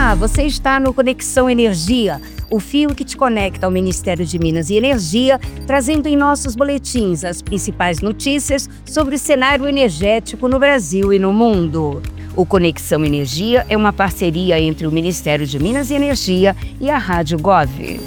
Olá, você está no Conexão Energia, o fio que te conecta ao Ministério de Minas e Energia, trazendo em nossos boletins as principais notícias sobre o cenário energético no Brasil e no mundo. O Conexão Energia é uma parceria entre o Ministério de Minas e Energia e a Rádio Gov.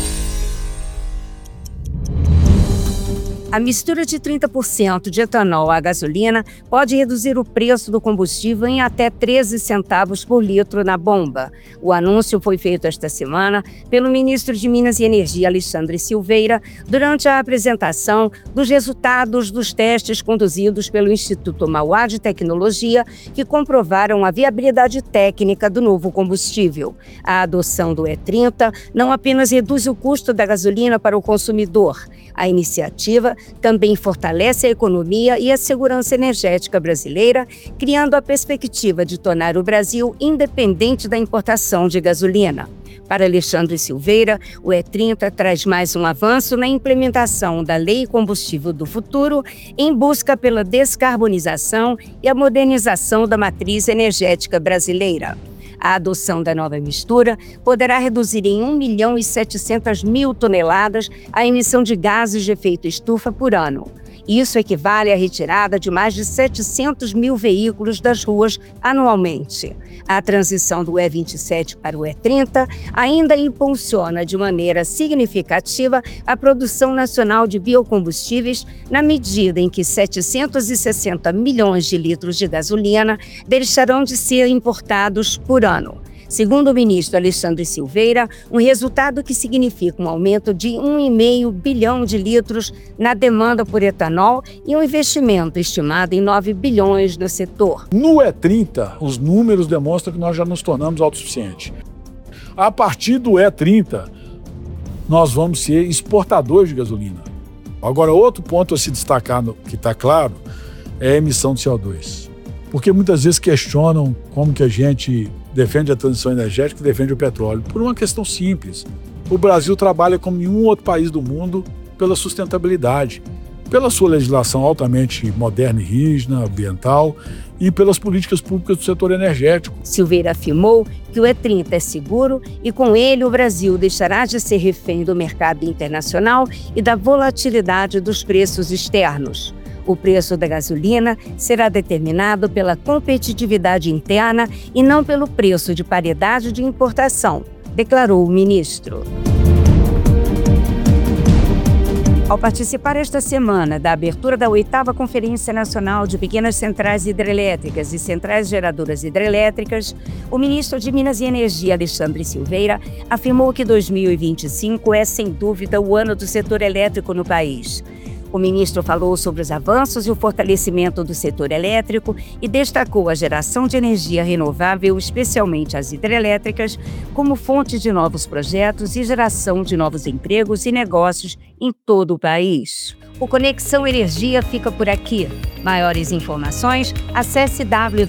A mistura de 30% de etanol à gasolina pode reduzir o preço do combustível em até 13 centavos por litro na bomba. O anúncio foi feito esta semana pelo ministro de Minas e Energia, Alexandre Silveira, durante a apresentação dos resultados dos testes conduzidos pelo Instituto Mauá de Tecnologia, que comprovaram a viabilidade técnica do novo combustível. A adoção do E30 não apenas reduz o custo da gasolina para o consumidor. A iniciativa também fortalece a economia e a segurança energética brasileira, criando a perspectiva de tornar o Brasil independente da importação de gasolina. Para Alexandre Silveira, o E30 traz mais um avanço na implementação da Lei Combustível do Futuro em busca pela descarbonização e a modernização da matriz energética brasileira. A adoção da nova mistura poderá reduzir em 1.700.000 toneladas a emissão de gases de efeito estufa por ano. Isso equivale à retirada de mais de 700.000 veículos das ruas anualmente. A transição do E27 para o E30 ainda impulsiona de maneira significativa a produção nacional de biocombustíveis, na medida em que 760 milhões de litros de gasolina deixarão de ser importados por ano. Segundo o ministro Alexandre Silveira, um resultado que significa um aumento de 1,5 bilhão de litros na demanda por etanol e um investimento estimado em 9 bilhões no setor. No E30, os números demonstram que nós já nos tornamos autossuficientes. A partir do E30, nós vamos ser exportadores de gasolina. Agora, outro ponto a se destacar, que está claro, é a emissão de CO2. Porque muitas vezes questionam como que a gente defende a transição energética e defende o petróleo. Por uma questão simples. O Brasil trabalha como nenhum outro país do mundo pela sustentabilidade, pela sua legislação altamente moderna e rígida, ambiental, e pelas políticas públicas do setor energético. Silveira afirmou que o E30 é seguro e, com ele, o Brasil deixará de ser refém do mercado internacional e da volatilidade dos preços externos. O preço da gasolina será determinado pela competitividade interna e não pelo preço de paridade de importação, declarou o ministro. Ao participar esta semana da abertura da 8ª Conferência Nacional de Pequenas Centrais Hidrelétricas e Centrais Geradoras Hidrelétricas, o ministro de Minas e Energia, Alexandre Silveira, afirmou que 2025 é, sem dúvida, o ano do setor elétrico no país. O ministro falou sobre os avanços e o fortalecimento do setor elétrico e destacou a geração de energia renovável, especialmente as hidrelétricas, como fonte de novos projetos e geração de novos empregos e negócios em todo o país. O Conexão Energia fica por aqui. Maiores informações, acesse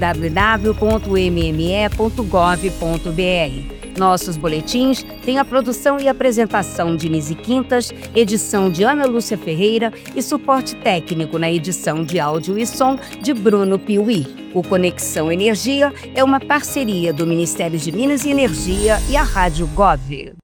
www.mme.gov.br. Nossos boletins têm a produção e apresentação de Nise Quintas, edição de Ana Lúcia Ferreira e suporte técnico na edição de áudio e som de Bruno Piuí. O Conexão Energia é uma parceria do Ministério de Minas e Energia e a Rádio Gov.